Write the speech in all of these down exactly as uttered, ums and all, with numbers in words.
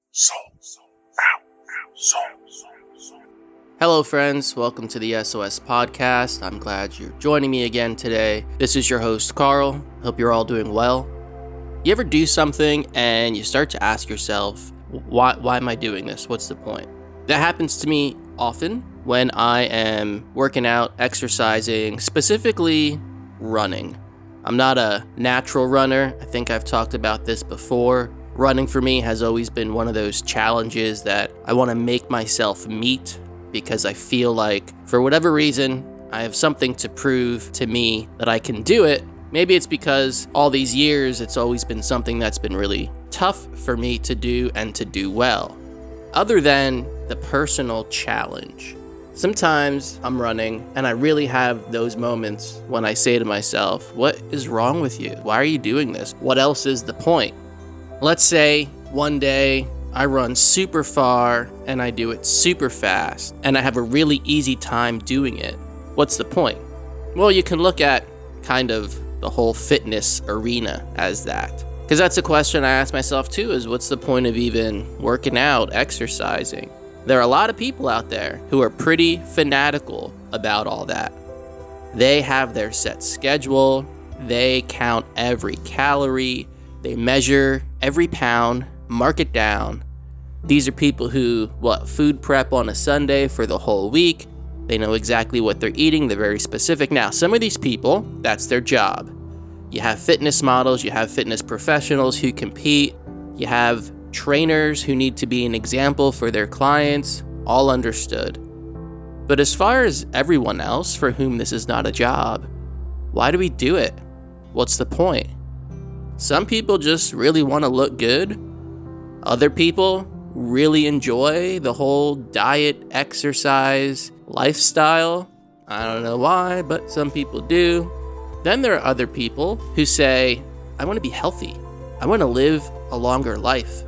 Soul Out. Soul. Hello friends, welcome to the S O S podcast. I'm glad you're joining me again today. This is your host Carl. Hope you're all doing well. You ever do something and you start to ask yourself, why why am I doing this? What's the point? That happens to me often when I am working out, exercising, specifically running. I'm not a natural runner. I think I've talked about this before. Running for me has always been one of those challenges that I want to make myself meet because I feel like, for whatever reason, I have something to prove to me that I can do it. Maybe it's because all these years it's always been something that's been really tough for me to do and to do well. Other than the personal challenge. Sometimes I'm running and I really have those moments when I say to myself, what is wrong with you? Why are you doing this? What else is the point? Let's say one day I run super far and I do it super fast and I have a really easy time doing it. What's the point? Well, you can look at kind of the whole fitness arena as that. Because that's a question I ask myself too, is what's the point of even working out, exercising? There are a lot of people out there who are pretty fanatical about all that. They have their set schedule, they count every calorie, they measure every pound, mark it down. These are people who, what, food prep on a Sunday for the whole week. They know exactly what they're eating, they're very specific. Now, some of these people, that's their job. You have fitness models, you have fitness professionals who compete, you have trainers who need to be an example for their clients, all understood. But as far as everyone else for whom this is not a job, why do we do it? What's the point? Some people just really want to look good. Other people really enjoy the whole diet, exercise, lifestyle. I don't know why, but some people do. Then there are other people who say, I want to be healthy. I want to live a longer life.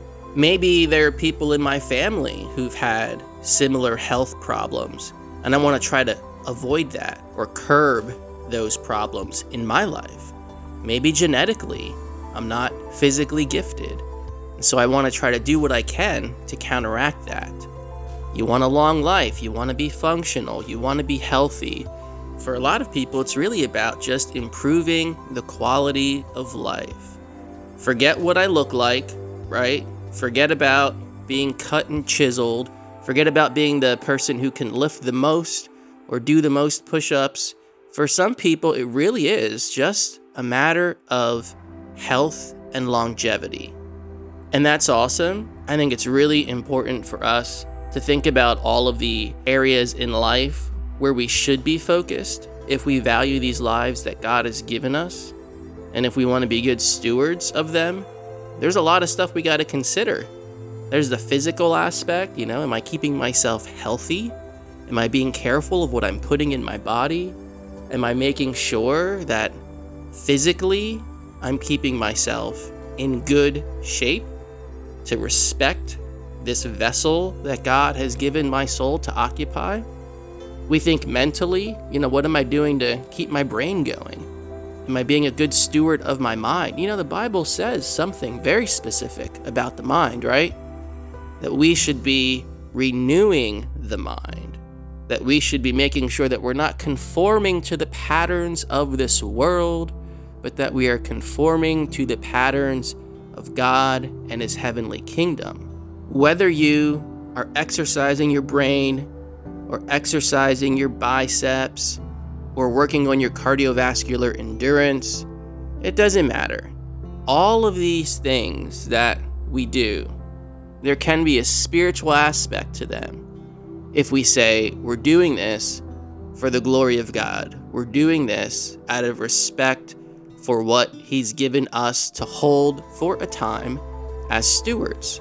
Maybe there are people in my family who've had similar health problems, and I want to try to avoid that or curb those problems in my life. Maybe genetically, I'm not physically gifted, so I want to try to do what I can to counteract that. You want a long life, you want to be functional, you want to be healthy. For a lot of people, it's really about just improving the quality of life. Forget what I look like, right? Forget about being cut and chiseled. Forget about being the person who can lift the most or do the most push-ups. For some people, it really is just a matter of health and longevity. And that's awesome. I think it's really important for us to think about all of the areas in life where we should be focused if we value these lives that God has given us. And if we want to be good stewards of them, there's a lot of stuff we got to consider. There's the physical aspect, you know, am I keeping myself healthy? Am I being careful of what I'm putting in my body? Am I making sure that physically I'm keeping myself in good shape to respect this vessel that God has given my soul to occupy? We think mentally, you know, what am I doing to keep my brain going? Am I being a good steward of my mind? You know, the Bible says something very specific about the mind, right? That we should be renewing the mind. That we should be making sure that we're not conforming to the patterns of this world, but that we are conforming to the patterns of God and His heavenly kingdom. Whether you are exercising your brain or exercising your biceps or working on your cardiovascular endurance, it doesn't matter. All of these things that we do, there can be a spiritual aspect to them. If we say we're doing this for the glory of God, we're doing this out of respect for what He's given us to hold for a time as stewards.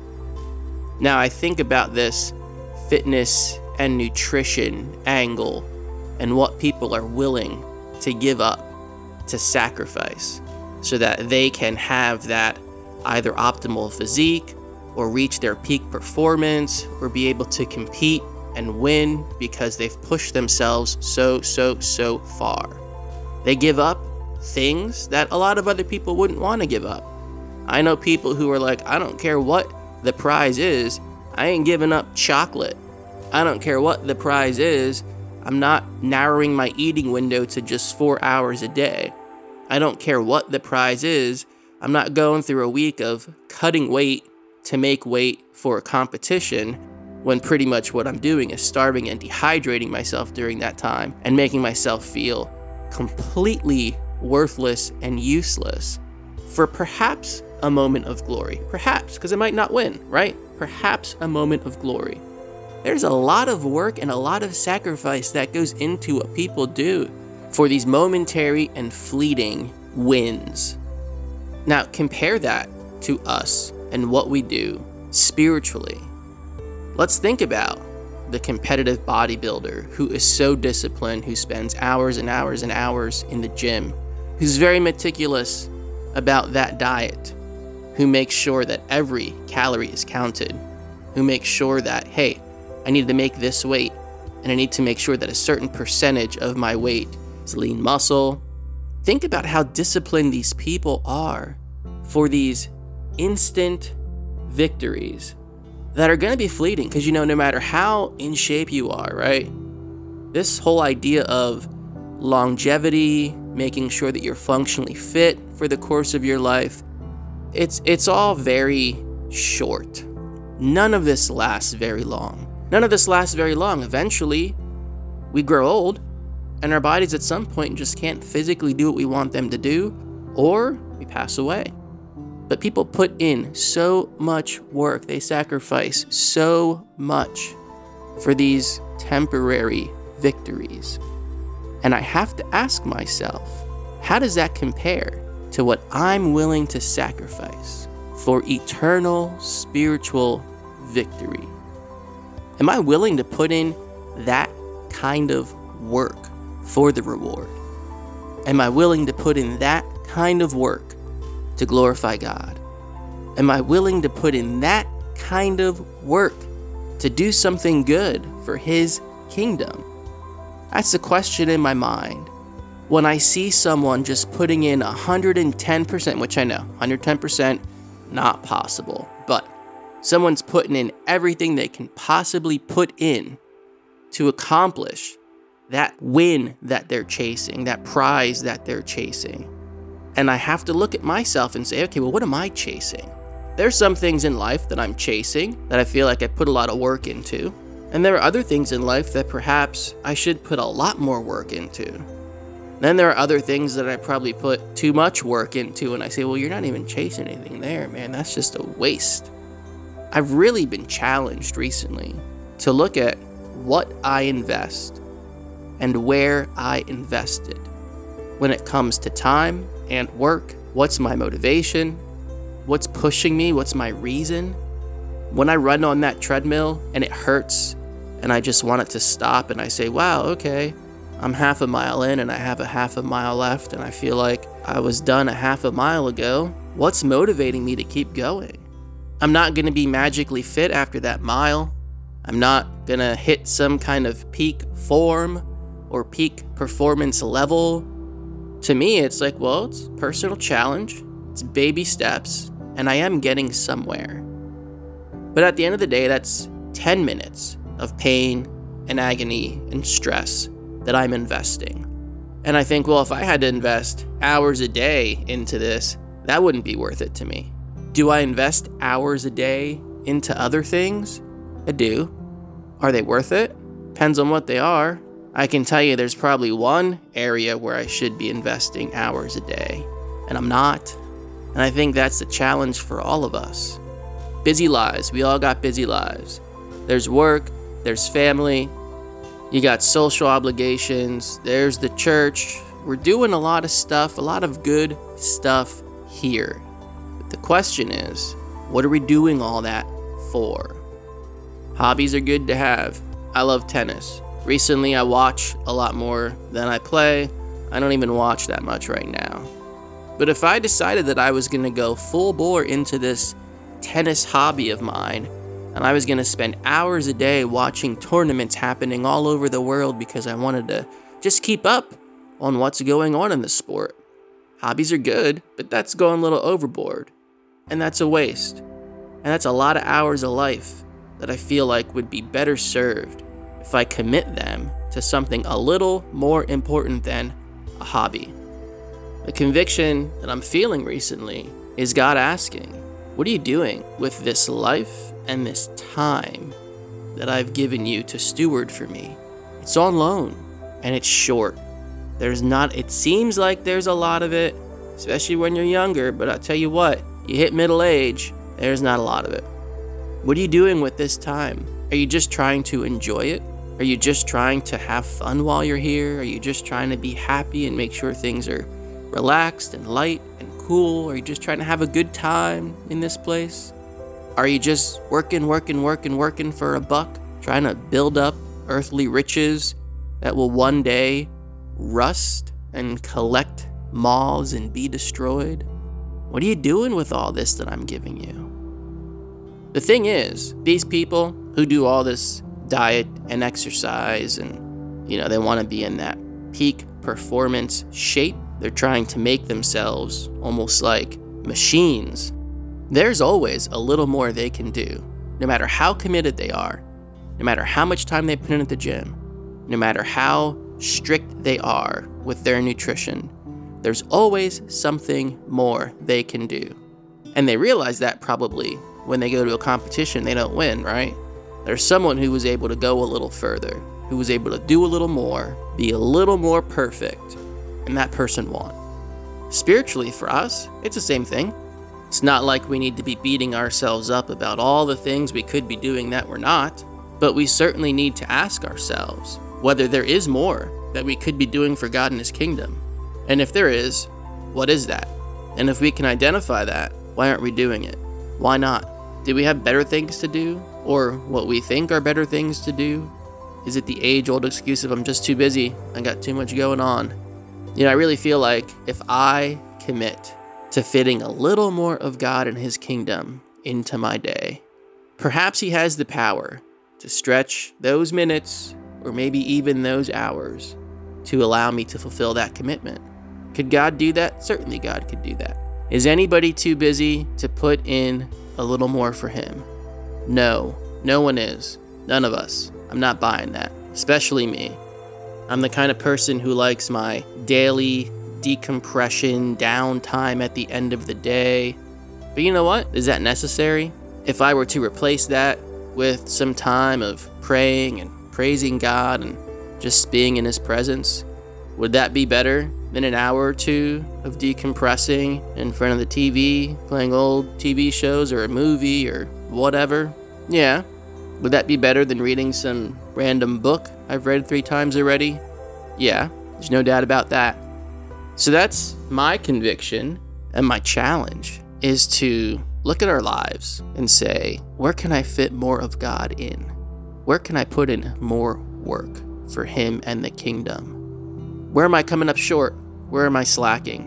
Now, I think about this fitness and nutrition angle and what people are willing to give up, to sacrifice, so that they can have that either optimal physique or reach their peak performance or be able to compete and win because they've pushed themselves so, so, so far. They give up things that a lot of other people wouldn't want to give up. I know people who are like, I don't care what the prize is, I ain't giving up chocolate. I don't care what the prize is. I'm not narrowing my eating window to just four hours a day. I don't care what the prize is. I'm not going through a week of cutting weight to make weight for a competition when pretty much what I'm doing is starving and dehydrating myself during that time and making myself feel completely worthless and useless for perhaps a moment of glory. Perhaps, because I might not win, right? Perhaps a moment of glory. There's a lot of work and a lot of sacrifice that goes into what people do for these momentary and fleeting wins. Now, compare that to us and what we do spiritually. Let's think about the competitive bodybuilder who is so disciplined, who spends hours and hours and hours in the gym, who's very meticulous about that diet, who makes sure that every calorie is counted, who makes sure that, hey, I need to make this weight, and I need to make sure that a certain percentage of my weight is lean muscle. Think about how disciplined these people are for these instant victories that are going to be fleeting, because, you know, no matter how in shape you are, right? This whole idea of longevity, making sure that you're functionally fit for the course of your life, it's it's all very short. None of this lasts very long. None of this lasts very long. Eventually, we grow old, and our bodies at some point just can't physically do what we want them to do, or we pass away. But people put in so much work, they sacrifice so much for these temporary victories. And I have to ask myself, how does that compare to what I'm willing to sacrifice for eternal spiritual victory? Am I willing to put in that kind of work for the reward? Am I willing to put in that kind of work to glorify God? Am I willing to put in that kind of work to do something good for His kingdom? That's the question in my mind. When I see someone just putting in one hundred ten percent, which I know, one hundred ten percent, not possible, but someone's putting in everything they can possibly put in to accomplish that win that they're chasing, that prize that they're chasing. And I have to look at myself and say, okay, well, what am I chasing? There's some things in life that I'm chasing that I feel like I put a lot of work into. And there are other things in life that perhaps I should put a lot more work into. Then there are other things that I probably put too much work into, and I say, well, you're not even chasing anything there, man. That's just a waste. I've really been challenged recently to look at what I invest and where I invested. When it comes to time and work, what's my motivation? What's pushing me? What's my reason? When I run on that treadmill and it hurts and I just want it to stop and I say, wow, okay, I'm half a mile in and I have a half a mile left and I feel like I was done a half a mile ago, what's motivating me to keep going? I'm not going to be magically fit after that mile. I'm not going to hit some kind of peak form or peak performance level. To me, it's like, well, it's a personal challenge, it's baby steps, and I am getting somewhere. But at the end of the day, that's ten minutes of pain and agony and stress that I'm investing. And I think, well, if I had to invest hours a day into this, that wouldn't be worth it to me. Do I invest hours a day into other things? I do. Are they worth it? Depends on what they are. I can tell you there's probably one area where I should be investing hours a day, and I'm not. And I think that's the challenge for all of us. Busy lives. We all got busy lives. There's work, there's family, you got social obligations, there's the church. We're doing a lot of stuff, a lot of good stuff here. But the question is, what are we doing all that for? Hobbies are good to have. I love tennis. Recently, I watch a lot more than I play. I don't even watch that much right now. But if I decided that I was going to go full bore into this tennis hobby of mine, and I was going to spend hours a day watching tournaments happening all over the world because I wanted to just keep up on what's going on in the sport. Hobbies are good, but that's going a little overboard. And that's a waste. And that's a lot of hours of life that I feel like would be better served if I commit them to something a little more important than a hobby. The conviction that I'm feeling recently is God asking, what are you doing with this life and this time that I've given you to steward for me? It's on loan and it's short. There's not, it seems like there's a lot of it, especially when you're younger, but I'll tell you what, you hit middle age, there's not a lot of it. What are you doing with this time? Are you just trying to enjoy it? Are you just trying to have fun while you're here? Are you just trying to be happy and make sure things are relaxed and light and cool? Are you just trying to have a good time in this place? Are you just working, working, working, working for a buck, trying to build up earthly riches that will one day rust and collect moths and be destroyed? What are you doing with all this that I'm giving you? The thing is, these people who do all this diet and exercise and, you know, they want to be in that peak performance shape, they're trying to make themselves almost like machines. There's always a little more they can do, no matter how committed they are, no matter how much time they put in at the gym, no matter how strict they are with their nutrition. There's always something more they can do. And they realize that probably when they go to a competition, they don't win, right? There's someone who was able to go a little further, who was able to do a little more, be a little more perfect, and that person won. Spiritually, for us, it's the same thing. It's not like we need to be beating ourselves up about all the things we could be doing that we're not, but we certainly need to ask ourselves whether there is more that we could be doing for God and His kingdom. And if there is, what is that? And if we can identify that, why aren't we doing it? Why not? Do we have better things to do? Or what we think are better things to do? Is it the age-old excuse of I'm just too busy, I got too much going on? You know, I really feel like if I commit to fitting a little more of God and His kingdom into my day, perhaps He has the power to stretch those minutes or maybe even those hours to allow me to fulfill that commitment. Could God do that? Certainly God could do that. Is anybody too busy to put in a little more for Him? No, no one is. None of us. I'm not buying that, especially me. I'm the kind of person who likes my daily decompression, downtime at the end of the day. But you know what? Is that necessary? If I were to replace that with some time of praying and praising God and just being in His presence, would that be better than an hour or two of decompressing in front of the T V, playing old T V shows or a movie or whatever? Yeah. Would that be better than reading some random book I've read three times already? Yeah, there's no doubt about that. So that's my conviction, and my challenge is to look at our lives and say, where can I fit more of God in? Where can I put in more work for Him and the kingdom? Where am I coming up short? Where am I slacking?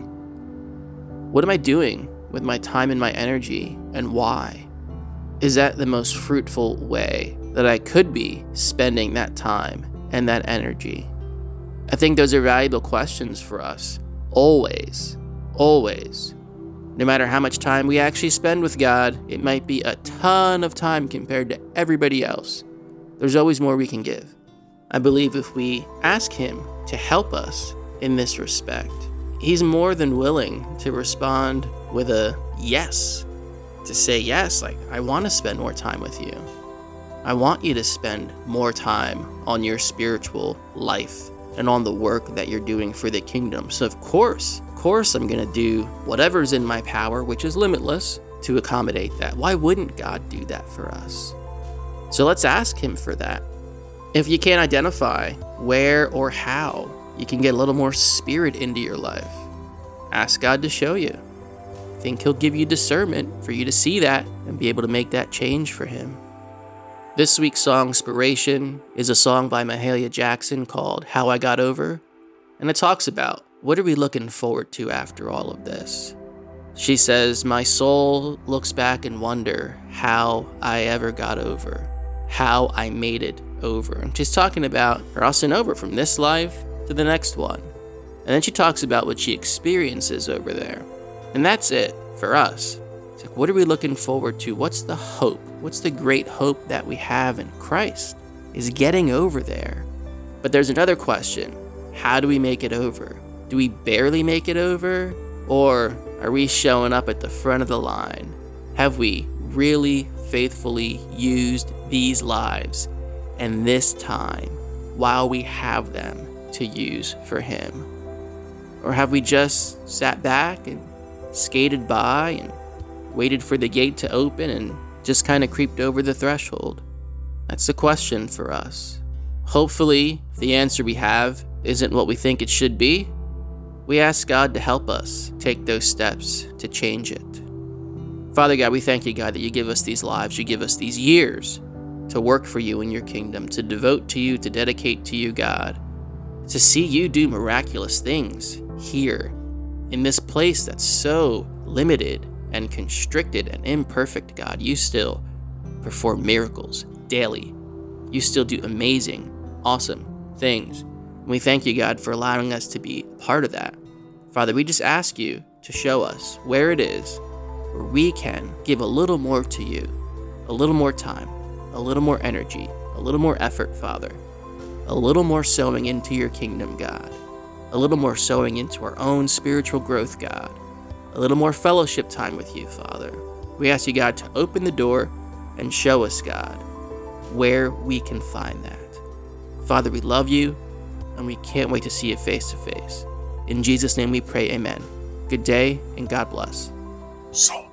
What am I doing with my time and my energy, and why? Is that the most fruitful way that I could be spending that time and that energy? I think those are valuable questions for us. Always, always. No matter how much time we actually spend with God, it might be a ton of time compared to everybody else. There's always more we can give. I believe if we ask Him to help us in this respect, He's more than willing to respond with a yes. To say, yes, like, I want to spend more time with you. I want you to spend more time on your spiritual life and on the work that you're doing for the kingdom. So of course, of course I'm going to do whatever's in my power, which is limitless, to accommodate that. Why wouldn't God do that for us? So let's ask Him for that. If you can't identify where or how you can get a little more spirit into your life, ask God to show you. I think He'll give you discernment for you to see that and be able to make that change for Him. This week's song inspiration is a song by Mahalia Jackson called How I Got Over, and it talks about what are we looking forward to after all of this. She says, my soul looks back and wonder how I ever got over, how I made it over. And she's talking about crossing over from this life to the next one. And then she talks about what she experiences over there. And that's it for us. It's like, what are we looking forward to? What's the hope? What's the great hope that we have in Christ? Is getting over there. But there's another question. How do we make it over? Do we barely make it over? Or are we showing up at the front of the line? Have we really faithfully used these lives and this time while we have them to use for Him? Or have we just sat back and skated by and waited for the gate to open and just kind of creeped over the threshold? That's the question for us. Hopefully, if the answer we have isn't what we think it should be, we ask God to help us take those steps to change it. Father God, we thank you, God, that you give us these lives, you give us these years to work for you in your kingdom, to devote to you, to dedicate to you, God, to see you do miraculous things here in this place that's so limited and constricted and imperfect, God. You still perform miracles daily. You still do amazing, awesome things. And we thank you, God, for allowing us to be a part of that. Father, we just ask you to show us where it is where we can give a little more to you, a little more time, a little more energy, a little more effort, Father, a little more sowing into your kingdom, God, a little more sowing into our own spiritual growth, God, a little more fellowship time with you, Father. We ask you, God, to open the door and show us, God, where we can find that. Father, we love you, and we can't wait to see you face to face. In Jesus' name we pray, amen. Good day, and God bless. So